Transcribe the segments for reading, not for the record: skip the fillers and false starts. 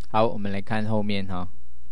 好，我们来看后面哈。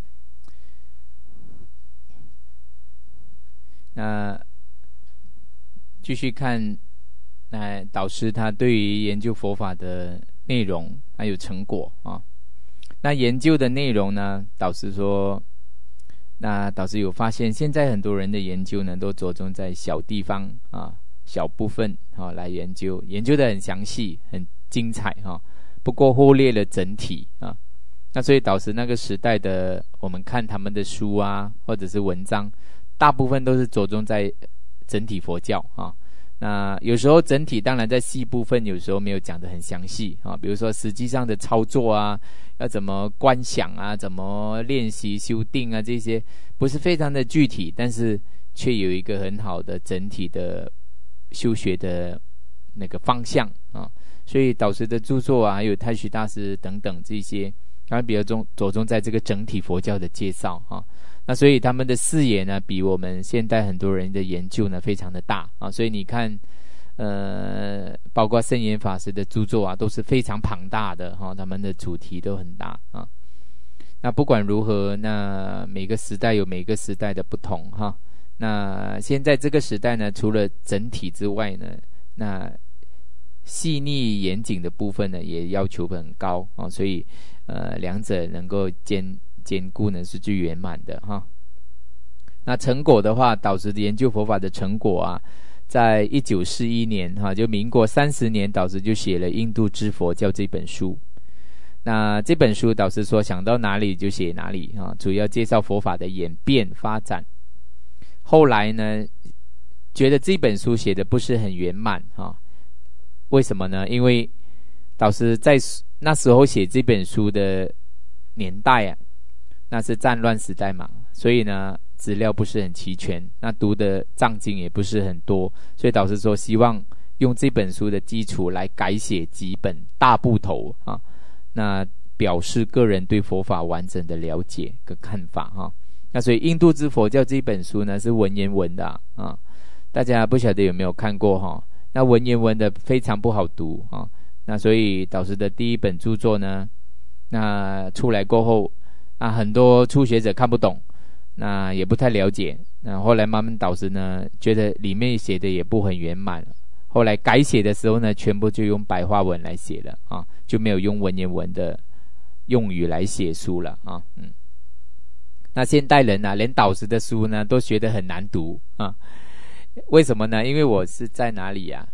那继续看，那导师他对于研究佛法的内容还有成果啊。那研究的内容呢，导师说，那导师有发现，现在很多人的研究呢，都着重在小地方啊、小部分来研究，研究的很详细、很精彩不过忽略了整体啊。那所以导师那个时代的，我们看他们的书啊，或者是文章，大部分都是着重在整体佛教啊。那有时候整体当然在细部分，有时候没有讲得很详细啊。比如说实际上的操作啊，要怎么观想啊，怎么练习修定啊，这些不是非常的具体，但是却有一个很好的整体的修学的那个方向啊。所以导师的著作啊，还有太虚大师等等这些，他们比较着重在这个整体佛教的介绍啊。那所以他们的视野呢，比我们现代很多人的研究呢非常的大啊。所以你看，包括圣严法师的著作啊，都是非常庞大的他们的主题都很大啊。那不管如何，那每个时代有每个时代的不同哈。那现在这个时代呢，除了整体之外呢，那细腻严谨的部分呢，也要求很高啊。所以两者能够兼顾呢是最圆满的哈。那成果的话，导师的研究佛法的成果啊，在1941年就民国30年，导师就写了《印度之佛教》这本书。那这本书导师说想到哪里就写哪里主要介绍佛法的演变发展。后来呢，觉得这本书写的不是很圆满为什么呢？因为导师在那时候写这本书的年代啊，那是战乱时代嘛，所以呢资料不是很齐全，那读的藏经也不是很多，所以导师说希望用这本书的基础来改写几本大部头那表示个人对佛法完整的了解跟看法那所以《印度之佛教》这本书呢是文言文的大家不晓得有没有看过那文言文的非常不好读那所以导师的第一本著作呢，那出来过后很多初学者看不懂，那也不太了解。那后来慢慢导师呢，觉得里面写的也不很圆满，后来改写的时候呢，全部就用白话文来写了就没有用文言文的用语来写书了那现代人连导师的书呢都学得很难读为什么呢？因为我是在哪里呀？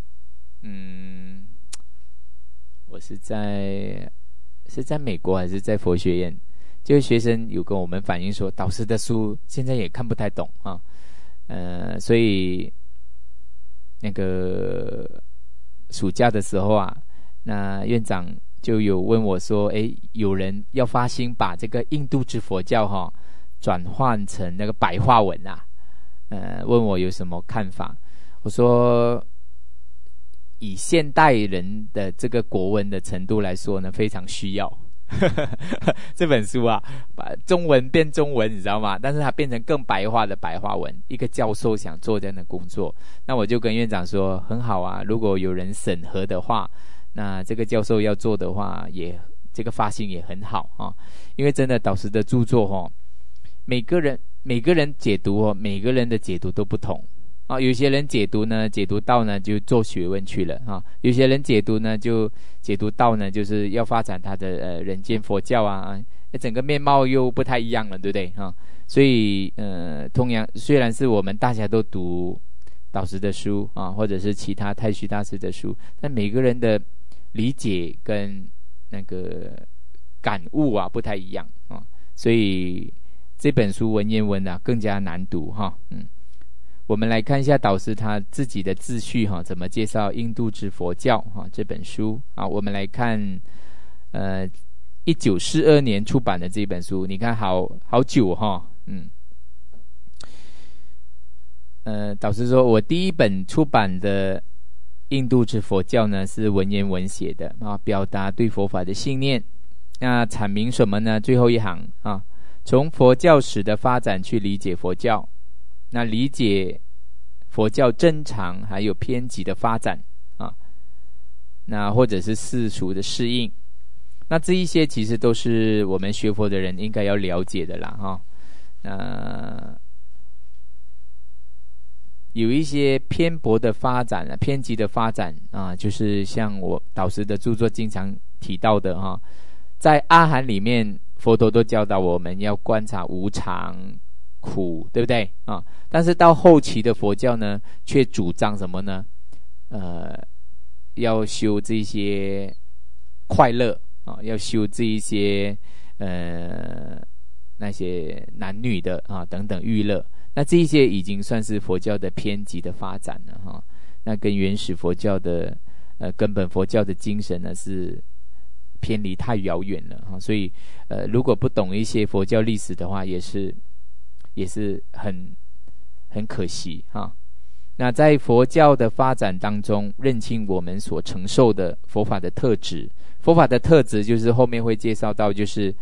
我是在美国还是在佛学院？就是学生有跟我们反映说，导师的书现在也看不太懂所以那个暑假的时候那院长就有问我说，有人要发心把这个印度之佛教转换成那个白话文问我有什么看法。我说以现代人的这个国文的程度来说呢，非常需要这本书把中文变中文，你知道吗？但是它变成更白话的白话文。一个教授想做这样的工作，那我就跟院长说很好如果有人审核的话，那这个教授要做的话，也这个发心也很好因为真的导师的著作每个人解读每个人的解读都不同有些人解读到呢就做学问去了有些人解读呢就解读到呢就是要发展他的人间佛教整个面貌又不太一样了，对不对所以同样虽然是我们大家都读导师的书或者是其他太虚大师的书，但每个人的理解跟那个感悟不太一样所以这本书文言文更加难读我们来看一下导师他自己的自序怎么介绍印度之佛教这本书我们来看1942年出版的这本书，你看好久导师说我第一本出版的印度之佛教呢是文言文写的表达对佛法的信念。那阐明什么呢？最后一行从佛教史的发展去理解佛教，那理解佛教正常还有偏激的发展那或者是世俗的适应， 那这一些其实都是我们学佛的人应该要了解的啦哈。有一些偏颇的发展啊，偏激的发展啊，就是像我导师的著作经常提到的哈，在阿含里面，佛陀都教导我们要观察无常、苦，对不对啊？但是到后期的佛教呢，却主张什么呢？要修这些快乐啊，要修这一些那些男女的啊等等欲乐。那这一些已经算是佛教的偏激的发展了哈，那跟原始佛教的根本佛教的精神呢是偏离太遥远了哈，所以如果不懂一些佛教历史的话，也是很可惜哈。那在佛教的发展当中，认清我们所承受的佛法的特质，佛法的特质就是后面会介绍到，就是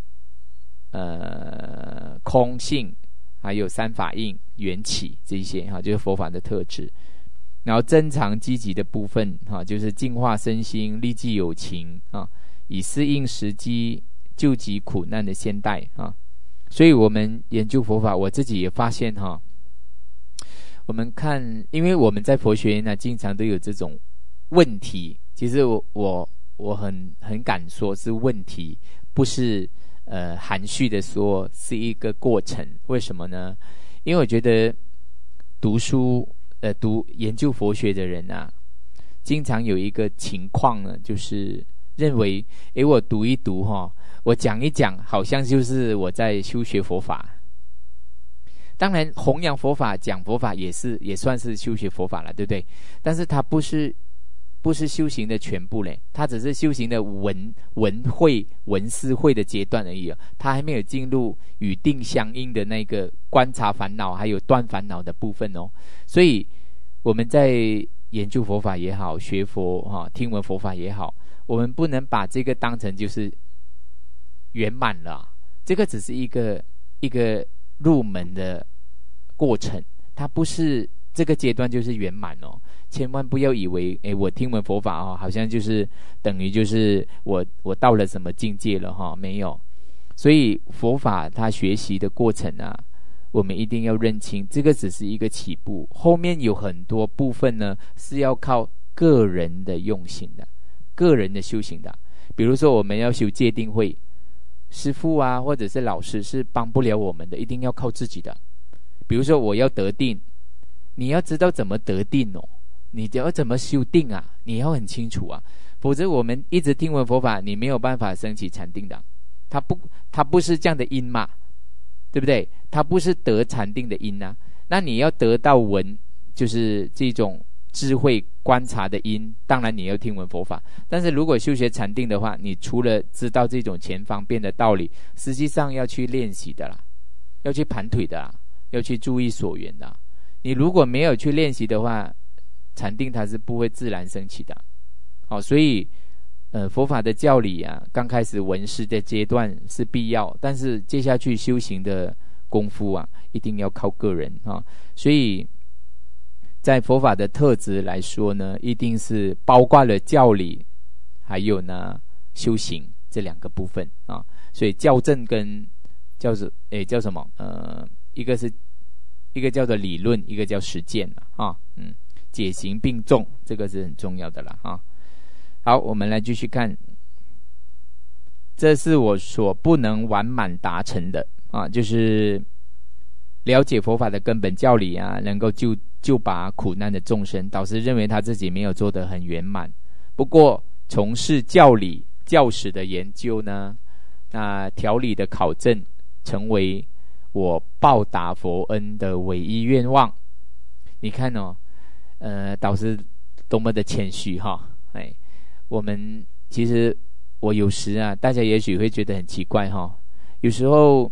空性。还有三法印、缘起这一些哈，就是佛法的特质。然后增长积极的部分哈，就是净化身心、利济有情啊，以适应时机、救济苦难的现代啊。所以我们研究佛法，我自己也发现哈，我们看，因为我们在佛学院呢，经常都有这种问题。其实我很敢说是问题，不是。含蓄的说是一个过程，为什么呢？因为我觉得读研究佛学的人啊，经常有一个情况呢，就是认为，我读一读我讲一讲，好像就是我在修学佛法。当然，弘扬佛法、讲佛法也算是修学佛法了，对不对？但是它不是修行的全部嘞，它只是修行的文思会的阶段而已，它还没有进入与定相应的那个观察烦恼还有断烦恼的部分哦。所以我们在研究佛法也好，学佛听闻佛法也好，我们不能把这个当成就是圆满了，这个只是一个入门的过程，它不是这个阶段就是圆满哦。千万不要以为我听闻佛法好像就是等于就是我到了什么境界了没有。所以佛法它学习的过程啊，我们一定要认清，这个只是一个起步，后面有很多部分呢是要靠个人的用心的，个人的修行的。比如说我们要修戒定慧，师父啊或者是老师是帮不了我们的，一定要靠自己的。比如说我要得定，你要知道怎么得定哦，你要怎么修定啊，你要很清楚啊，否则我们一直听闻佛法，你没有办法升起禅定的。它不是这样的因嘛，对不对？它不是得禅定的因啊。那你要得到闻，就是这种智慧观察的因，当然你要听闻佛法。但是如果修学禅定的话，你除了知道这种前方便的道理，实际上要去练习的啦，要去盘腿的啦，要去注意所缘的。你如果没有去练习的话，禅定它是不会自然升起的。所以佛法的教理啊，刚开始闻思的阶段是必要，但是接下去修行的功夫啊，一定要靠个人啊。所以在佛法的特质来说呢，一定是包括了教理还有呢修行这两个部分啊。所以教正跟叫什么一个叫做理论，一个叫实践解行并重，这个是很重要的啦啊。好，我们来继续看，这是我所不能完满达成的啊，就是了解佛法的根本教理啊，能够救拔苦难的众生。导师认为他自己没有做得很圆满，不过从事教理教史的研究呢，那条理的考证，成为我报答佛恩的唯一愿望。你看哦，导师多么的谦虚哈！我们其实我有时啊，大家也许会觉得很奇怪哈。有时候，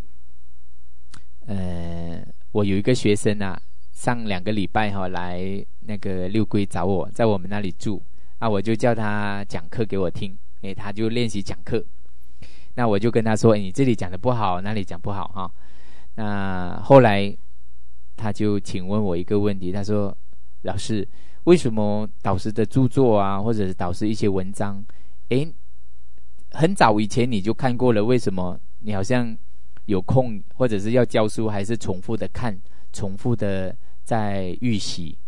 我有一个学生啊，上2个礼拜来那个六龟找我，在我们那里住啊，我就叫他讲课给我听，他就练习讲课。那我就跟他说，你这里讲的不好，哪里讲不好哈？那后来他就请问我一个问题，他说：“老师，为什么导师的著作啊，或者是导师一些文章， 很早以前你就看过了，为什么你好像有空或者是要教书，还是重复的看，重复的在预习？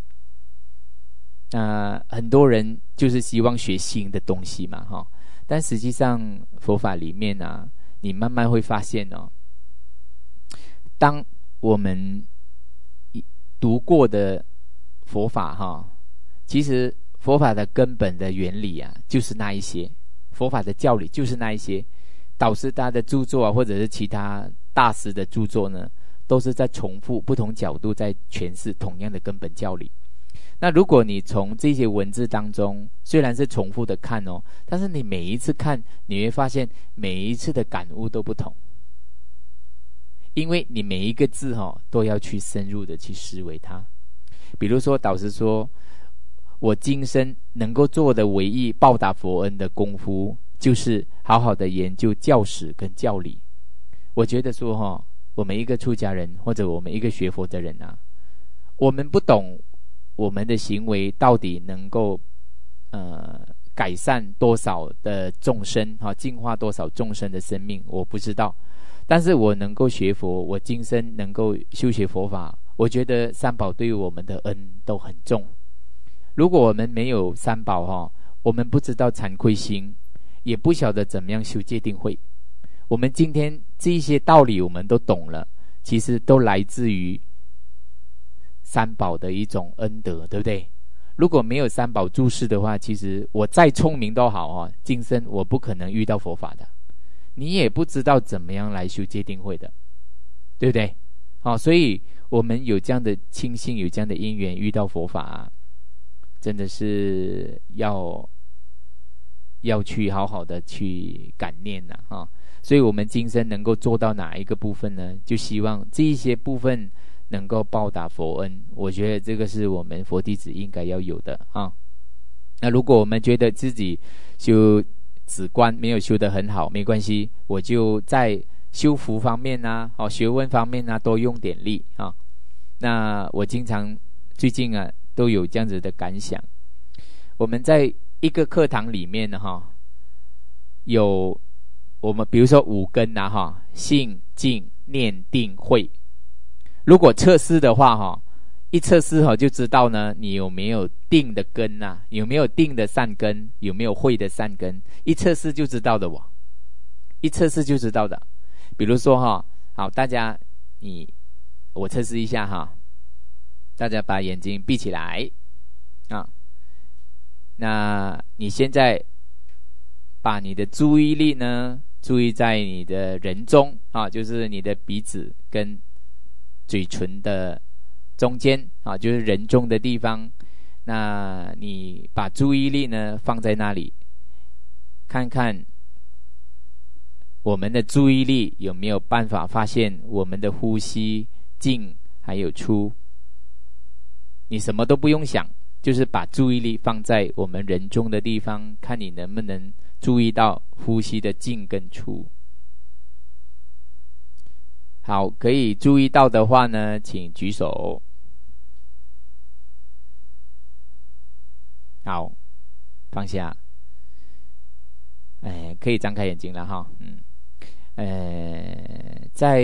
很多人就是希望学新的东西嘛，哈。但实际上佛法里面啊，你慢慢会发现哦，当我们读过的佛法哈，其实佛法的根本的原理啊，就是那一些，佛法的教理就是那一些。导师他的著作啊，或者是其他大师的著作呢，都是在重复不同角度在诠释同样的根本教理。那如果你从这些文字当中，虽然是重复的看哦，但是你每一次看，你会发现每一次的感悟都不同，因为你每一个字都要去深入的去思维它。比如说导师说，我今生能够做的唯一报答佛恩的功夫，就是好好的研究教史跟教理。我觉得说我们一个出家人或者我们一个学佛的人啊，我们不懂我们的行为到底能够改善多少的众生，净化多少众生的生命，我不知道。但是我能够学佛，我今生能够修学佛法，我觉得三宝对于我们的恩都很重。如果我们没有三宝我们不知道惭愧心，也不晓得怎么样修戒定慧。我们今天这一些道理我们都懂了，其实都来自于三宝的一种恩德，对不对？如果没有三宝注释的话，其实我再聪明都好今生我不可能遇到佛法的，你也不知道怎么样来修戒定慧的，对不对？所以我们有这样的庆幸，有这样的因缘遇到佛法真的是要去好好的去感念所以我们今生能够做到哪一个部分呢？就希望这一些部分能够报答佛恩，我觉得这个是我们佛弟子应该要有的那如果我们觉得自己修止观没有修得很好，没关系，我就在修福方面学问方面多用点力那我经常最近都有这样子的感想。我们在一个课堂里面有我们比如说五根信静念定慧。如果测试的话一测试就知道呢，你有没有定的根有没有定的善根，有没有慧的善根，一测试就知道的一测试就知道的。比如说好，大家我测试一下大家把眼睛闭起来那你现在把你的注意力呢注意在你的人中就是你的鼻子跟嘴唇的中间就是人中的地方。那你把注意力呢放在那里，看看我们的注意力有没有办法发现我们的呼吸进还有出。你什么都不用想，就是把注意力放在我们人中的地方，看你能不能注意到呼吸的进跟出。好，可以注意到的话呢，请举手。好，放下。可以张开眼睛了在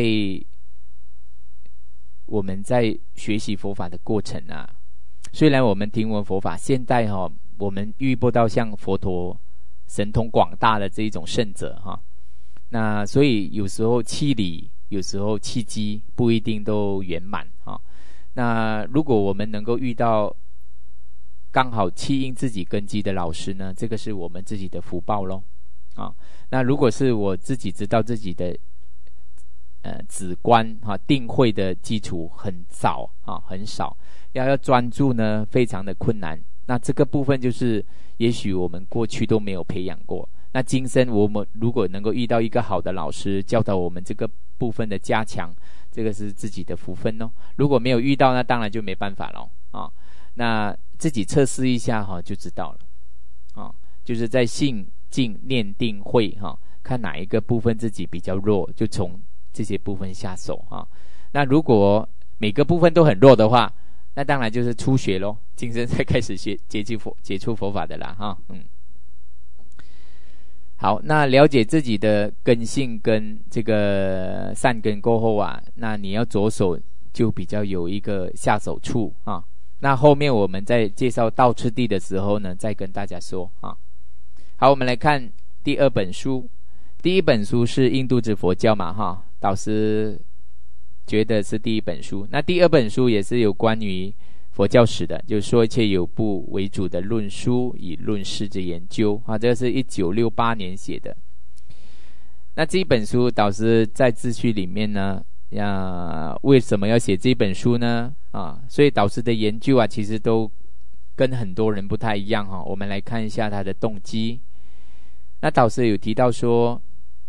我们在学习佛法的过程虽然我们听闻佛法，现在我们遇不到像佛陀神通广大的这一种圣者那所以有时候气理，有时候气机不一定都圆满那如果我们能够遇到刚好契应自己根基的老师呢，这个是我们自己的福报咯那如果是我自己知道自己的止观定慧的基础很少很少，要专注呢非常的困难。那这个部分就是也许我们过去都没有培养过，那今生我们如果能够遇到一个好的老师教导我们这个部分的加强，这个是自己的福分咯。如果没有遇到，那当然就没办法咯那自己测试一下就知道了就是在信静念定慧看哪一个部分自己比较弱，就从这些部分下手那如果每个部分都很弱的话，那当然就是初学咯，今生才开始接触佛法的啦好， 好，那了解自己的根性跟这个善根过后啊，那你要着手就比较有一个下手处啊。那后面我们在介绍道次第的时候呢，再跟大家说啊。好，我们来看第二本书。第一本书是印度之佛教嘛哈，导师觉得是第一本书。那第二本书也是有关于佛教史的，就是说一切有部为主的论书以论事之研究啊，这个是1968年写的。那这一本书导师在自序里面呢，为什么要写这本书呢？所以导师的研究啊，其实都跟很多人不太一样哈。我们来看一下他的动机。那导师有提到说，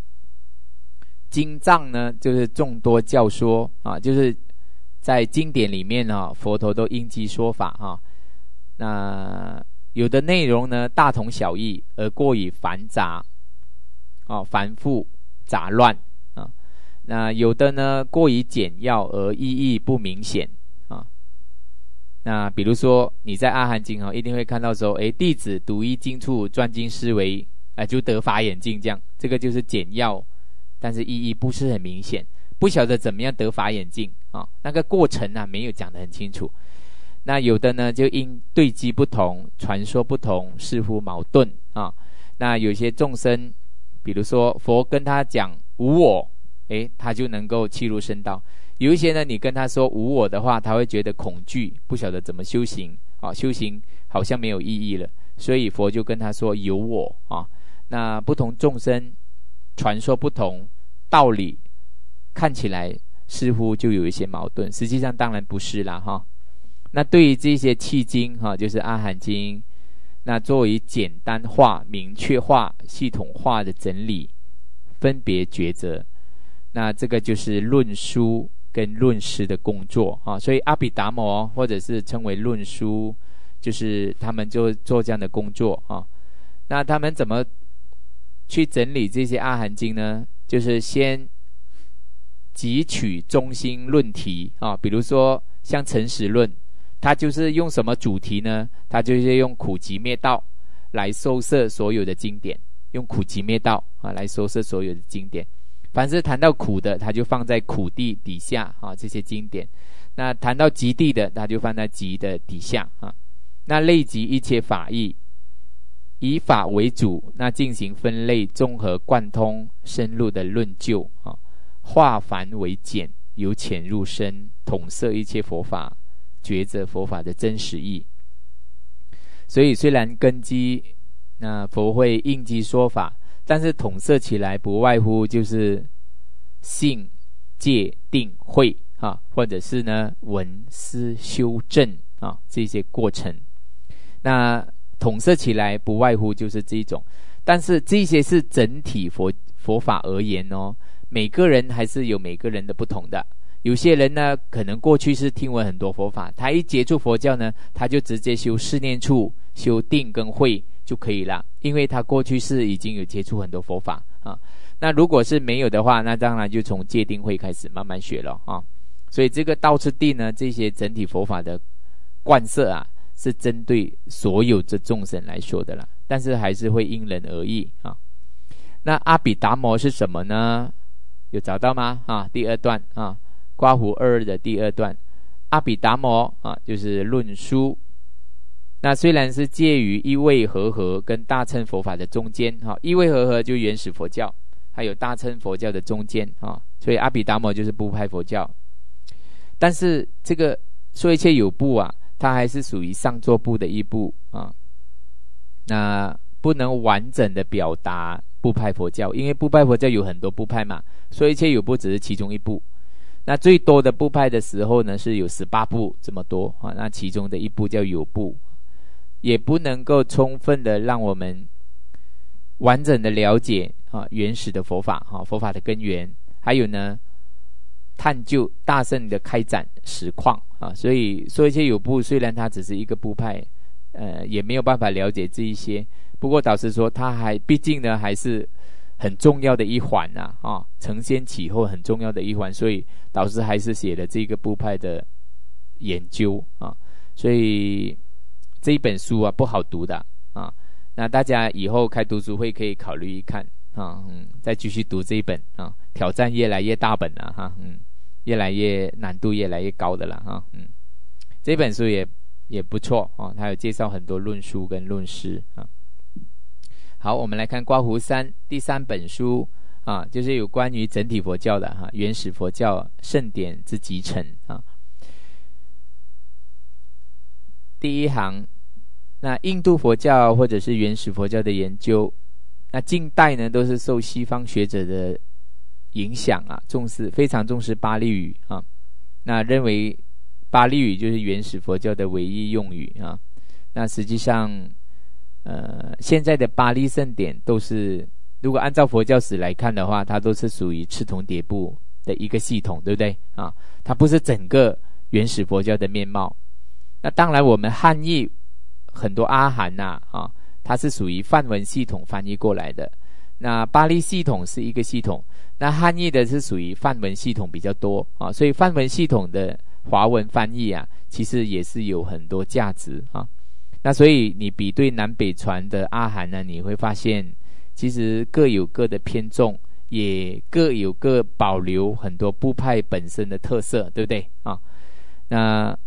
经藏呢，就是众多教说啊，就是在经典里面啊，佛陀都应机说法哈。那有的内容呢大同小异，而过于繁杂繁复杂乱啊。那有的呢过于简要而意义不明显啊。那比如说你在阿含经一定会看到说，弟子读一经处，专精思维，就得法眼净，这样这个就是简要，但是意义不是很明显，不晓得怎么样得法眼净那个过程没有讲得很清楚。那有的呢就因对机不同，传说不同，似乎矛盾那有些众生，比如说佛跟他讲无我，他就能够契入僧道。有一些呢你跟他说无我的话，他会觉得恐惧，不晓得怎么修行修行好像没有意义了，所以佛就跟他说有我那不同众生传说不同，道理看起来似乎就有一些矛盾，实际上当然不是啦那对于这些契经就是阿含经，那作为简单化、明确化、系统化的整理、分别抉择，那这个就是论书跟论师的工作所以阿毗达摩或者是称为论书，就是他们就做这样的工作那他们怎么去整理这些阿含经呢？就是先汲取中心论题比如说像诚实论，它就是用什么主题呢？它就是用苦集灭道来收摄所有的经典，用苦集灭道来收摄所有的经典。凡是谈到苦的，它就放在苦地底下这些经典。那谈到极地的，它就放在极的底下那类集一切法义，以法为主，那进行分类、综合、贯通、深入的论究化繁为简，由浅入深，统摄一切佛法，抉择佛法的真实义。所以虽然根基那佛会应机说法，但是统摄起来不外乎就是信、戒、定、慧或者是呢闻、思、修、正这些过程。那统摄起来不外乎就是这种，但是这些是整体佛法而言每个人还是有每个人的不同的。有些人呢可能过去是听闻很多佛法，他一接触佛教呢，他就直接修四念处、修定跟慧就可以了，因为他过去是已经有接触很多佛法那如果是没有的话，那当然就从戒定慧开始慢慢学了所以这个道次第呢，这些整体佛法的贯摄是针对所有的众生来说的啦，但是还是会因人而异那阿毗达摩是什么呢？有找到吗第二段刮胡22的第二段，阿毗达摩就是论书。那虽然是介于一位和合跟大乘佛法的中间一位和合就原始佛教，还有大乘佛教的中间所以阿毗达摩就是部派佛教。但是这个说一切有部它还是属于上座部的一部那不能完整的表达部派佛教，因为部派佛教有很多部派嘛，说一切有部只是其中一部。那最多的部派的时候呢，是有18部这么多那其中的一部叫有部，也不能够充分的让我们完整的了解原始的佛法佛法的根源，还有呢探究大乘的开展实况所以说一些有部虽然它只是一个部派也没有办法了解这一些，不过导师说它毕竟呢还是很重要的一环承先启后很重要的一环，所以导师还是写了这个部派的研究所以这一本书不好读的那大家以后开读书会可以考虑一看啊，再继续读这一本啊，挑战越来越大本了哈，越来越难度越来越高的了哈，这本书也不错啊，它有介绍很多论述跟论诗啊。好，我们来看刮胡山第3本书啊，就是有关于整体佛教的哈，原始佛教圣典之集成啊。第1行，那印度佛教或者是原始佛教的研究，那近代呢都是受西方学者的影响啊，非常重视巴利语啊，那认为巴利语就是原始佛教的唯一用语啊。那实际上现在的巴利圣典都是，如果按照佛教史来看的话，它都是属于赤铜碟部的一个系统，对不对啊？它不是整个原始佛教的面貌。那当然我们汉译很多阿含啊，它是属于梵文系统翻译过来的，那巴利系统是一个系统，那汉译的是属于梵文系统比较多啊，所以梵文系统的华文翻译啊，其实也是有很多价值啊。那所以你比对南北传的阿含呢，你会发现其实各有各的偏重，也各有各保留很多部派本身的特色，对不对啊？那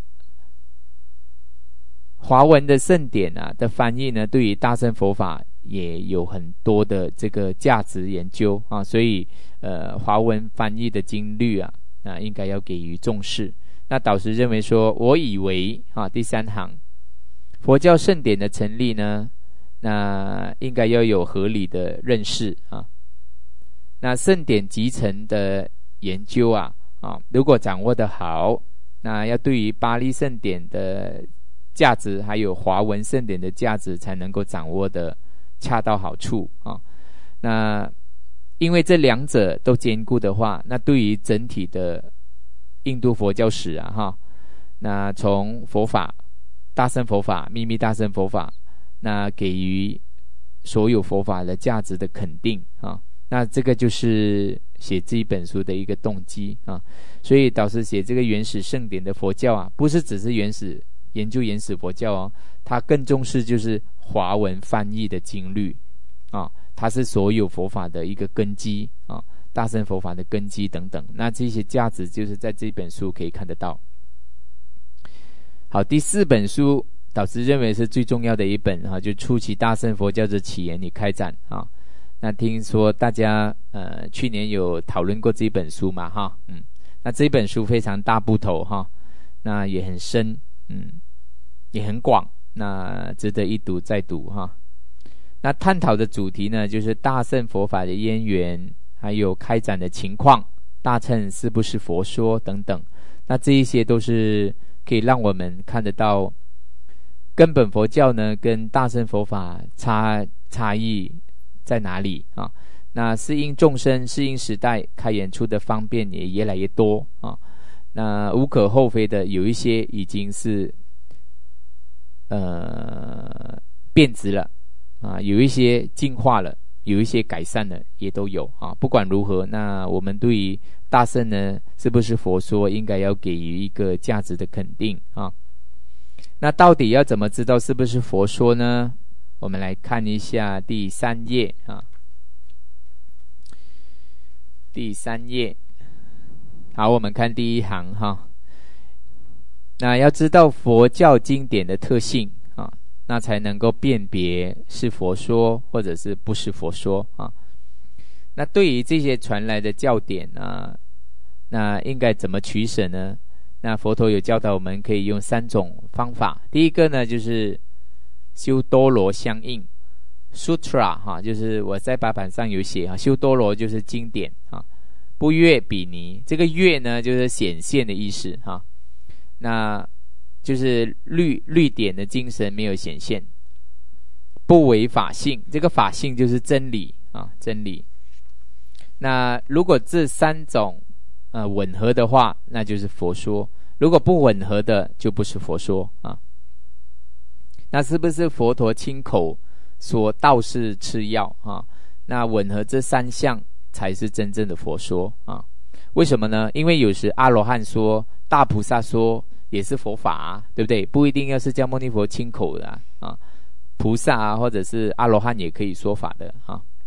华文的圣典的翻译呢，对于大乘佛法也有很多的这个价值研究啊，所以华文翻译的经律应该要给予重视。那导师认为说，我以为第3行，佛教圣典的成立呢，那应该要有合理的认识啊。那圣典集成的研究如果掌握得好，那要对于巴利圣典的价值还有华文圣典的价值才能够掌握的恰到好处啊。那因为这2者都兼顾的话，那对于整体的印度佛教史那从佛法、大乘佛法、秘密大乘佛法，那给予所有佛法的价值的肯定啊。那这个就是写这一本书的一个动机啊。所以导师写这个原始圣典的佛教不是只是研究原始佛教它更重视就是华文翻译的经律它是所有佛法的一个根基大乘佛法的根基等等。那这些价值就是在这本书可以看得到。好，第4本书导师认为是最重要的一本就初期大乘佛教的起源与开展那听说大家去年有讨论过这本书嘛那这本书非常大部头那也很深也很广，那值得一读再读那探讨的主题呢，就是大乘佛法的渊源，还有开展的情况，大乘是不是佛说等等。那这一些都是可以让我们看得到根本佛教呢跟大乘佛法差异在哪里那适应众生、适应时代开演出的方便也越来越多那无可厚非的，有一些已经是变质了有一些进化了，有一些改善了，也都有不管如何，那我们对于大乘呢是不是佛说，应该要给予一个价值的肯定那到底要怎么知道是不是佛说呢？我们来看一下第3页第3页。好，我们看第1行那要知道佛教经典的特性那才能够辨别是佛说或者是不是佛说那对于这些传来的教典那应该怎么取舍呢？那佛陀有教导我们可以用3种方法。第一个呢，就是修多罗相应 Sutra 就是我在白板上有写修多罗就是经典不越比尼，这个越呢就是显现的意思那就是律典的精神没有显现。不为法性，这个法性就是真理真理。那如果这3种吻合的话，那就是佛说；如果不吻合的，就不是佛说那是不是佛陀亲口说道是次要那吻合这3项才是真正的佛说为什么呢？因为有时阿罗汉说、大菩萨说也是佛法对不对？不一定要是释迦牟尼佛亲口的菩萨或者是阿罗汉也可以说法的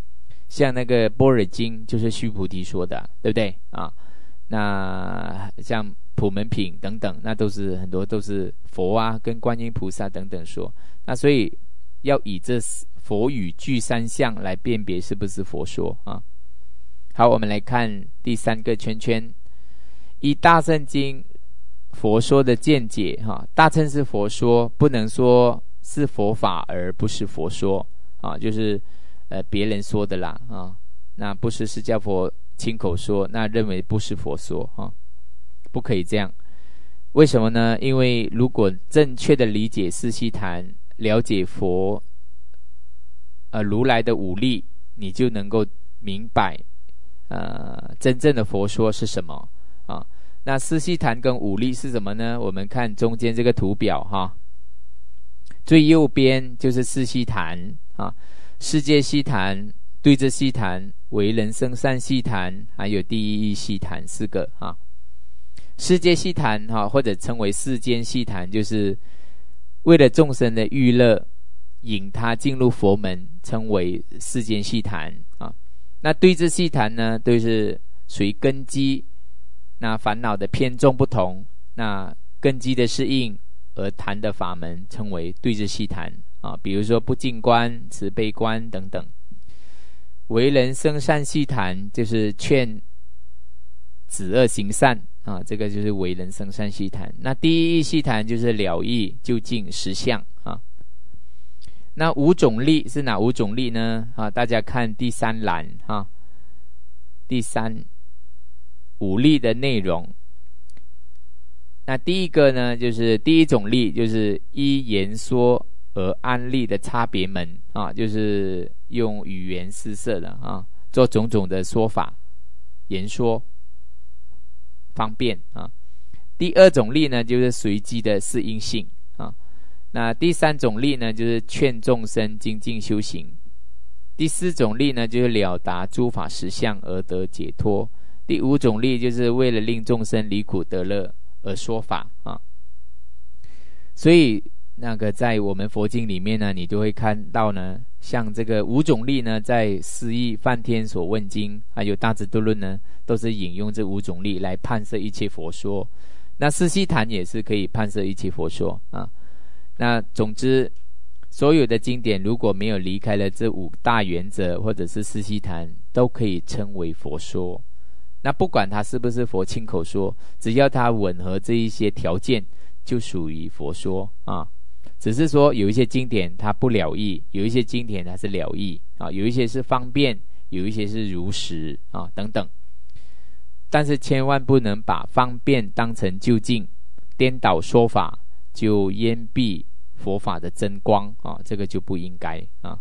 像那个般若经就是须菩提说的，对不对啊？那像普门品等等，那都是很多都是佛啊跟观音菩萨等等说。那所以要以这佛语具三相来辨别是不是佛说啊。好，我们来看第3个圈圈，以大乘经佛说的见解哈，大乘是佛说，不能说是佛法而不是佛说啊，就是别人说的啦啊，那不是释迦佛亲口说，那认为不是佛说啊，不可以这样。为什么呢？因为如果正确的理解四悉檀，了解佛如来的五力，你就能够明白真正的佛说是什么啊。那四悉檀跟五力是什么呢？我们看中间这个图表哈，最右边就是四悉檀啊，世界悉檀、对治悉檀、为人生善悉檀，还有第一义悉檀4个啊。世界悉檀哈，或者称为世间悉檀，就是为了众生的娱乐，引他进入佛门，称为世间悉檀啊。那对治悉檀呢，都是属于根基，那烦恼的偏重不同，那根基的适应而谈的法门称为对治悉檀啊，比如说不净观、慈悲观等等。为人生善悉檀，就是劝止恶行善啊，这个就是为人生善悉檀。那第一义悉檀就是了义究竟实相啊。那五种力是哪五种力呢？啊，大家看第3栏哈，第3五力的内容。那第一个呢，就是第一种力，就是依言说而安立的差别门啊，就是用语言施设的啊，做种种的说法言说方便啊。第二种力呢，就是随机的适应性啊。那第3种力呢，就是劝众生精进修行。第4种力呢，就是了达诸法实相而得解脱。第5种力就是为了令众生离苦得乐而说法啊。所以那个在我们佛经里面呢，你就会看到呢，像这个5种力呢，在释义梵天所问经还有大智度论呢，都是引用这5种力来判摄一切佛说。那四悉檀也是可以判摄一切佛说啊。那总之所有的经典如果没有离开了这5大原则或者是四悉檀，都可以称为佛说。那不管它是不是佛亲口说，只要它吻合这一些条件，就属于佛说啊。只是说有一些经典它不了义，有一些经典它是了义啊，有一些是方便，有一些是如实啊等等。但是千万不能把方便当成究竟，颠倒说法就淹蔽佛法的真光啊，这个就不应该啊。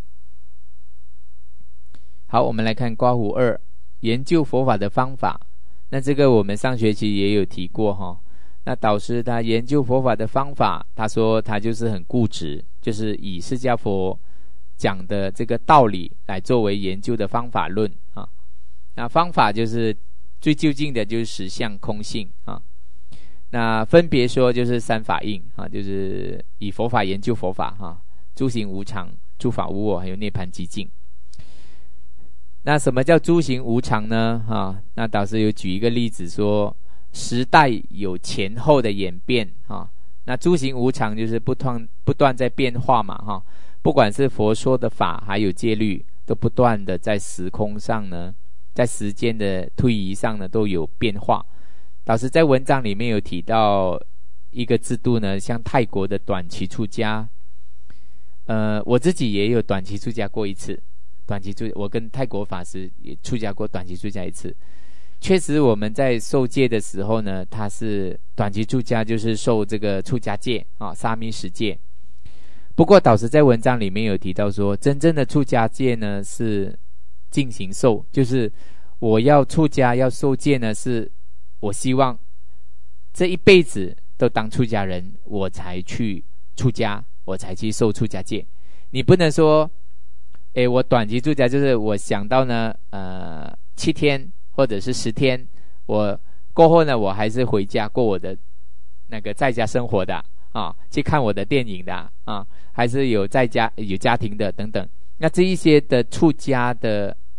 好，我们来看刮胡2，研究佛法的方法。那这个我们上学期也有提过哈。那导师他研究佛法的方法，他说他就是很固执，就是以释迦佛讲的这个道理来作为研究的方法论啊。那方法就是最究竟的就是实相空性啊。那分别说就是3法印啊，就是以佛法研究佛法哈，诸行无常、诸法无我，还有涅槃寂静。那什么叫诸行无常呢？啊，那导师有举一个例子说，时代有前后的演变啊。那诸行无常就是不断在变化嘛哈，不管是佛说的法还有戒律，都不断的在时空上呢，在时间的推移上呢都有变化。导师在文章里面有提到一个制度呢，像泰国的短期出家，我自己也有短期出家过一次。我跟泰国法师也出家过，短期出家一次。确实我们在受戒的时候呢，他是短期出家，就是受这个出家戒啊，沙弥十戒。不过导师在文章里面有提到说，真正的出家戒呢是进行受，就是我要出家要受戒呢，是我希望这一辈子都当出家人，我才去出家，我才去受出家戒。你不能说我短期出家就是我想到呢7天或者是10天，我过后呢我还是回家过我的那个在家生活的啊，去看我的电影的啊，还是有在家有家庭的等等。那这一些的出家的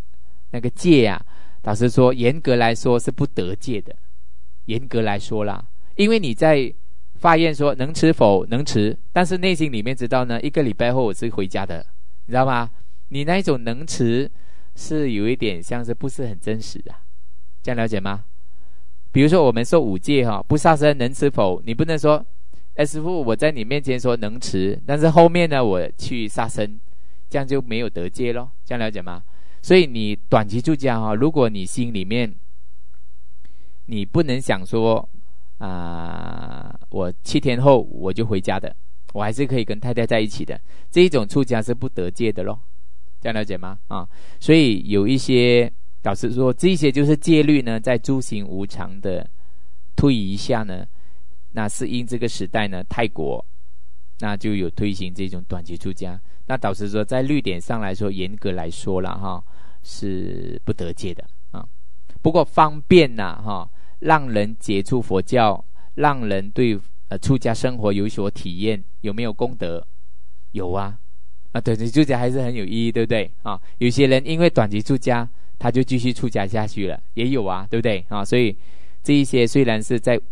那个戒啊，导师说严格来说是不得戒的，严格来说啦，因为你在发愿说能持否能持，但是内心里面知道呢，1个礼拜后我是回家的，你知道吗？你那一种能持是有一点像是不是很真实啊，这样了解吗？比如说我们受5戒不杀生能持否，你不能说师父我在你面前说能持，但是后面呢我去杀生，这样就没有得戒咯，这样了解吗？所以你短期出家如果你心里面你不能想说我7天后我就回家的，我还是可以跟太太在一起的，这一种出家是不得戒的咯，这样了解吗？所以有一些导师说这些就是戒律呢，在诸行无常的推移下呢，那是因这个时代呢，泰国那就有推行这种短期出家。那导师说在律典上来说，严格来说啦是不得戒的不过方便让人接触佛教，让人对出家生活有所体验，有没有功德？有啊短期出家还是很有意义，对不对有些人因为短期出家他就继续出家下去了，也有啊，对不对所以这一些虽然是在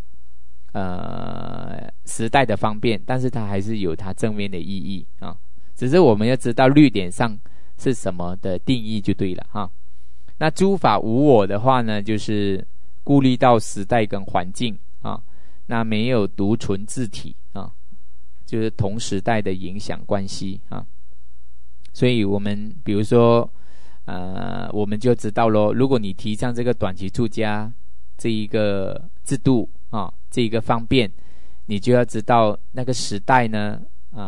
时代的方便，但是它还是有它正面的意义只是我们要知道律典上是什么的定义就对了那诸法无我的话呢，就是顾虑到时代跟环境那没有独存自体就是同时代的影响关系所以我们比如说我们就知道咯，如果你提倡这个短期出家这一个制度这一个方便，你就要知道那个时代呢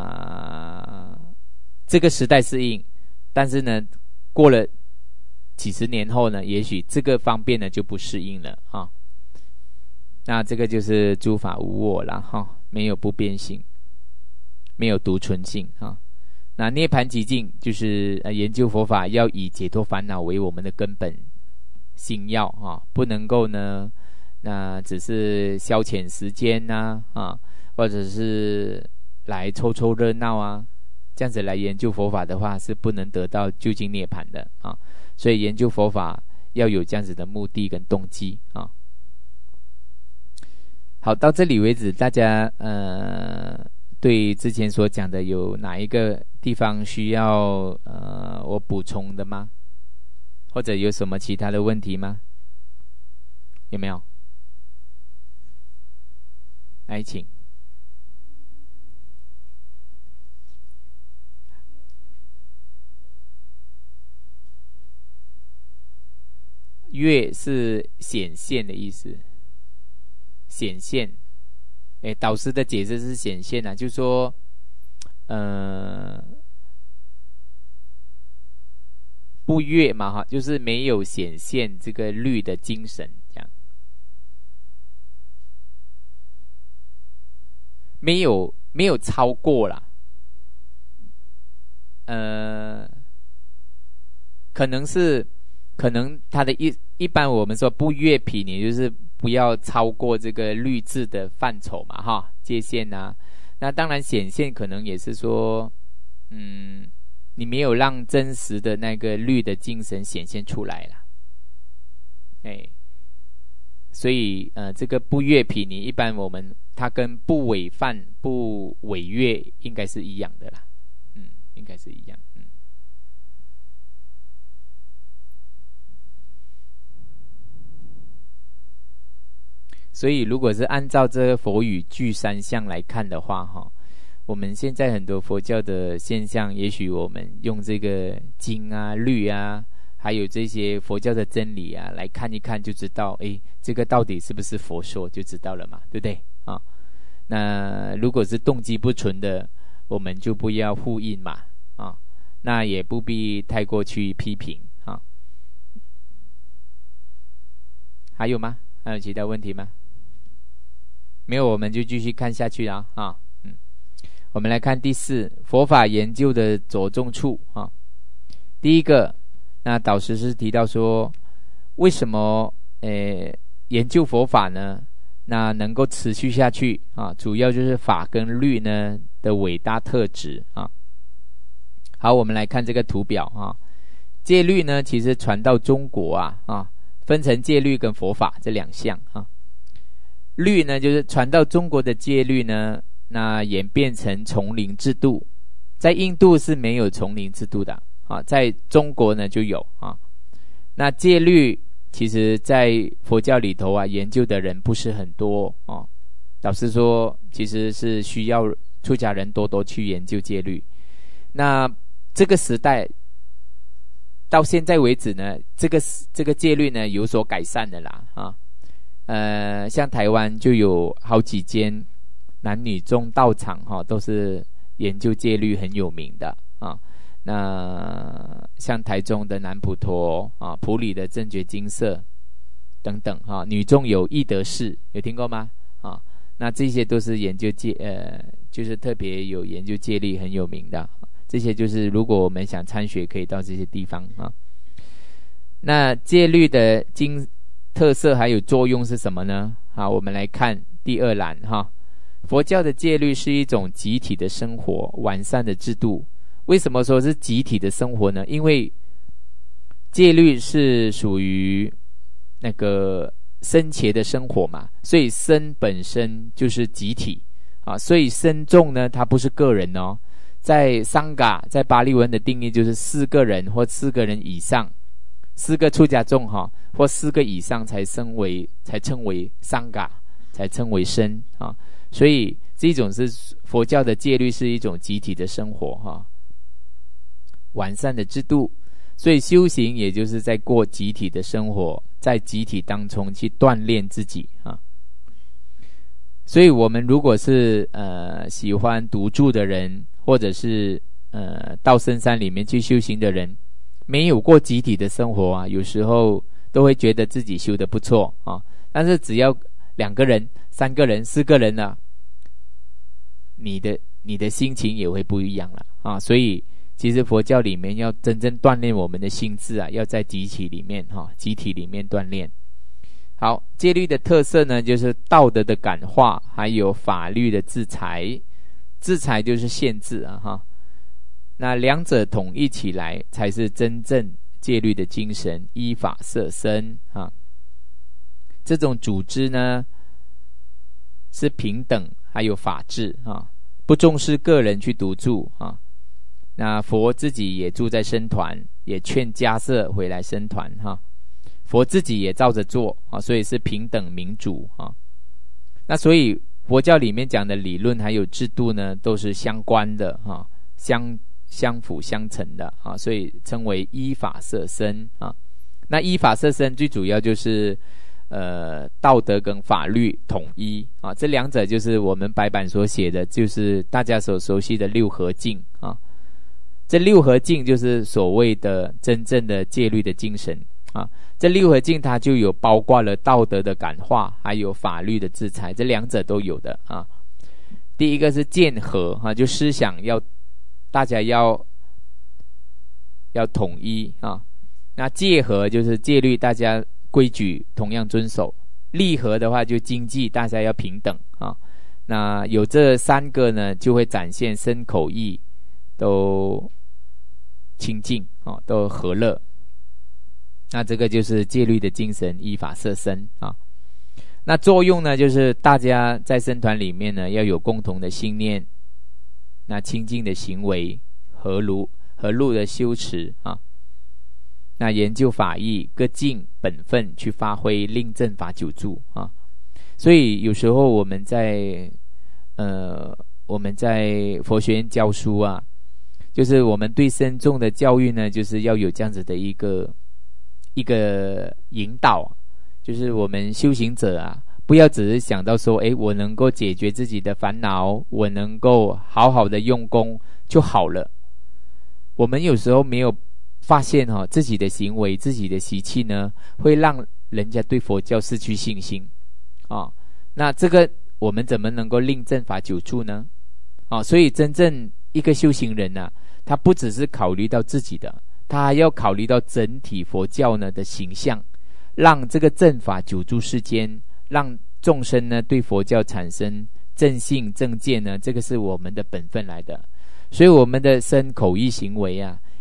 这个时代适应，但是呢过了几十年后呢，也许这个方便呢就不适应了那这个就是诸法无我啦没有不变性，没有独存性那涅槃寂静就是研究佛法要以解脱烦恼为我们的根本心要不能够呢那只是消遣时间或者是来凑凑热闹这样子来研究佛法的话是不能得到究竟涅槃的所以研究佛法要有这样子的目的跟动机好，到这里为止，大家对之前所讲的有哪一个地方需要我补充的吗？或者有什么其他的问题吗？有没有？来，请。月是显现的意思，显现。导师的解释是显现就是说，不悦嘛就是没有显现这个律的精神，这样，没有超过啦，可能他的一般我们说不越品，也就是不要超过这个律制的范畴嘛界限那当然显现可能也是说你没有让真实的那个律的精神显现出来了所以这个不越品，你一般它跟不违犯不违约应该是一样的啦应该是一样所以如果是按照这佛语具三项来看的话我们现在很多佛教的现象，也许我们用这个经律还有这些佛教的真理来看一看，就知道这个到底是不是佛说，就知道了嘛，对不对那如果是动机不纯的，我们就不要呼应嘛那也不必太过去批评还有吗？还有其他问题吗？没有，我们就继续看下去我们来看第4，佛法研究的着重处第一个，那导师是提到说，为什么研究佛法呢？那能够持续下去主要就是法跟律呢的伟大特质好，我们来看这个图表戒律呢，其实传到中国分成戒律跟佛法这两项律呢，就是传到中国的戒律呢，那演变成丛林制度。在印度是没有丛林制度的在中国呢就有那戒律其实在佛教里头研究的人不是很多老实说，其实是需要出家人多多去研究戒律。那这个时代到现在为止呢，这个戒律呢有所改善的啦像台湾就有好几间男女中道场都是研究戒律很有名的那像台中的南普陀埔里的正觉精舍等等女中有义德寺，有听过吗那这些都是研究就是特别有研究戒律很有名的。这些就是如果我们想参学可以到这些地方那戒律的特色还有作用是什么呢？我们来看第二栏佛教的戒律是一种集体的生活，完善的制度。为什么说是集体的生活呢？因为戒律是属于那个僧伽的生活嘛，所以僧本身就是集体所以僧众呢，它不是个人在桑嘎，在巴利文的定义就是4个人或4个人以上，4个出家众或4个以上才称为桑嘎，才称为僧所以这种是佛教的戒律，是一种集体的生活完善的制度。所以修行也就是在过集体的生活，在集体当中去锻炼自己所以我们如果是喜欢独住的人，或者是到深山里面去修行的人，没有过集体的生活有时候都会觉得自己修得不错但是只要2个人、3个人、4个人你的心情也会不一样了所以其实佛教里面要真正锻炼我们的心智要在集体里面锻炼。好，戒律的特色呢，就是道德的感化，还有法律的制裁。制裁就是限制那两者统一起来，才是真正戒律的精神，依法摄身这种组织呢，是平等，还有法治不重视个人去独住那佛自己也住在僧团，也劝迦叶回来僧团佛自己也照着做所以是平等民主那所以佛教里面讲的理论还有制度呢，都是相关的相辅相成的所以称为依法摄身那依法摄身最主要就是道德跟法律统一这两者就是我们白板所写的，就是大家所熟悉的六合敬这六合敬就是所谓的真正的戒律的精神这六合敬它就有包括了道德的感化，还有法律的制裁，这两者都有的第一个是见合就思想大家要统一那戒合就是戒律大家规矩同样遵守，利合的话就经济大家要平等那有这3个呢，就会展现身口意都清净都和乐。那这个就是戒律的精神，依法摄身那作用呢，就是大家在僧团里面呢，要有共同的信念，那清净的行为，和路的修持那研究法义，各尽本分去发挥，令正法久住所以有时候我们在佛学院教书就是我们对僧众的教育呢，就是要有这样子的一个引导，就是我们修行者不要只是想到说我能够解决自己的烦恼，我能够好好的用功就好了。我们有时候没有发现自己的行为，自己的习气呢，会让人家对佛教失去信心那这个我们怎么能够令正法久住呢所以真正一个修行人他不只是考虑到自己的，他还要考虑到整体佛教呢的形象，让这个正法久住世间，让众生呢对佛教产生正信正见呢，这个是我们的本分来的。所以我们的身口意行为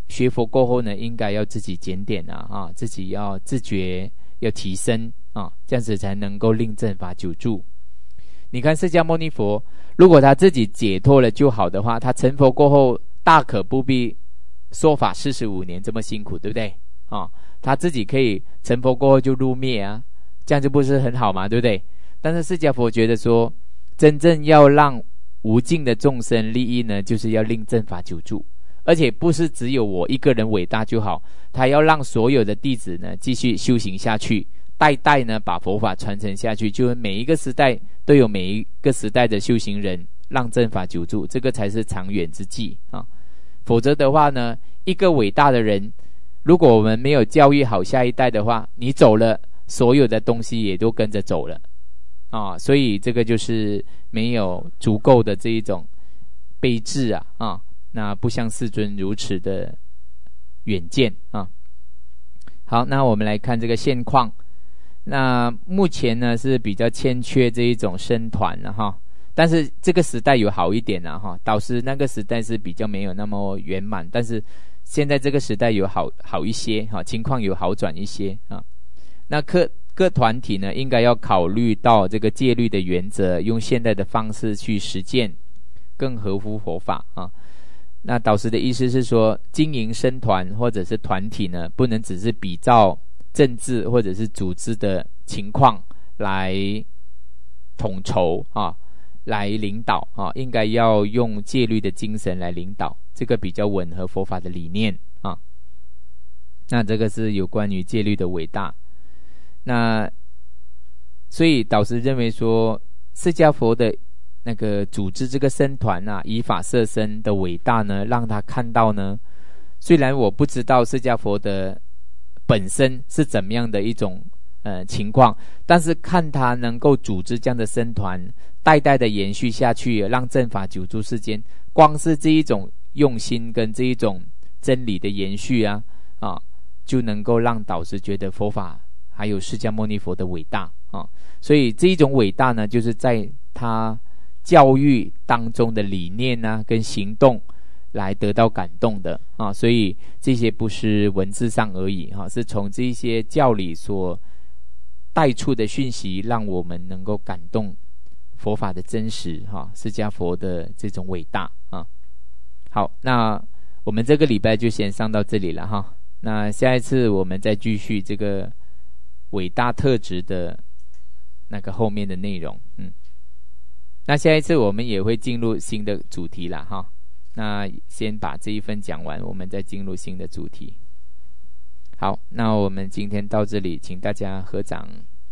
学佛过后呢，应该要自己检点自己要自觉，要提升这样子才能够令正法久住。你看释迦牟尼佛，如果他自己解脱了就好的话，他成佛过后大可不必说法45年这么辛苦，对不对他自己可以成佛过后就入灭这样就不是很好嘛，对不对？但是释迦佛觉得说，真正要让无尽的众生利益呢，就是要令正法久住，而且不是只有我一个人伟大就好，他要让所有的弟子呢继续修行下去，代代呢把佛法传承下去，就是每一个时代都有每一个时代的修行人，让正法久住，这个才是长远之计否则的话呢，一个伟大的人，如果我们没有教育好下一代的话，你走了，所有的东西也都跟着走了所以这个就是没有足够的这一种悲智那不像世尊如此的远见好，那我们来看这个现况。那目前呢是比较欠缺这一种僧团但是这个时代有好一点导师那个时代是比较没有那么圆满，但是现在这个时代有好一些情况有好转一些那各团体呢应该要考虑到这个戒律的原则，用现代的方式去实践，更合乎佛法那导师的意思是说，经营僧团或者是团体呢，不能只是比照政治或者是组织的情况来统筹来领导应该要用戒律的精神来领导，这个比较吻合佛法的理念那这个是有关于戒律的伟大。那所以导师认为说，释迦佛的那个组织这个僧团以法摄身的伟大呢，让他看到呢，虽然我不知道释迦佛的本身是怎么样的一种情况，但是看他能够组织这样的僧团，代代的延续下去，让正法久住世间，光是这一种用心跟这一种真理的延续就能够让导师觉得佛法还有释迦牟尼佛的伟大所以这一种伟大呢，就是在他教育当中的理念跟行动来得到感动的所以这些不是文字上而已是从这些教理所带出的讯息，让我们能够感动佛法的真实释迦佛的这种伟大好，那我们这个礼拜就先上到这里了那下一次我们再继续这个伟大特质的那个后面的内容那下一次我们也会进入新的主题了那先把这一份讲完，我们再进入新的主题。好，那我们今天到这里，请大家合掌。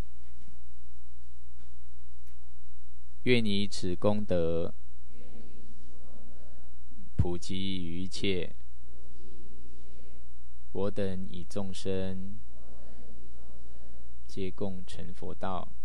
愿以此功德普及于一切我等以众生皆共成佛道。